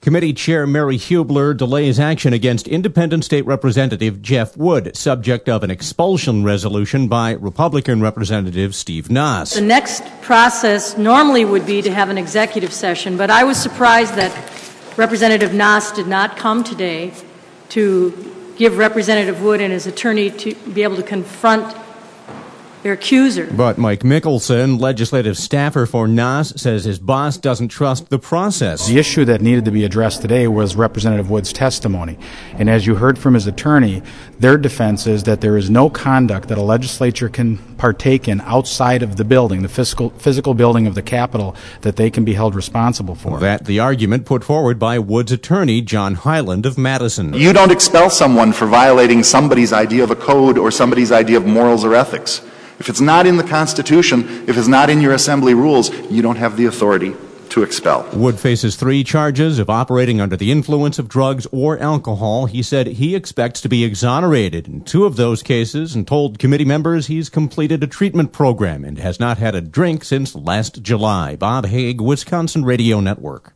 Committee Chair Mary Hubler delays action against Independent State Representative Jeff Wood, subject of an expulsion resolution by Republican Representative Steve Nass. The next process normally would be to have an executive session, but I was surprised that Representative Nass did not come today to give Representative Wood and his attorney to be able to confront their accuser. But Mike Mickelson, legislative staffer for Nass, says his boss doesn't trust the process. The issue that needed to be addressed today was Representative Wood's testimony. And as you heard from his attorney, their defense is that there is no conduct that a legislature can partake in outside of the building, the physical building of the Capitol, that they can be held responsible for. That the argument put forward by Wood's attorney, John Hyland of Madison. You don't expel someone for violating somebody's idea of a code or somebody's idea of morals or ethics. If it's not in the Constitution, if it's not in your assembly rules, you don't have the authority to expel. Wood faces 3 charges of operating under the influence of drugs or alcohol. He said he expects to be exonerated in 2 of those cases and told committee members he's completed a treatment program and has not had a drink since last July. Bob Haig, Wisconsin Radio Network.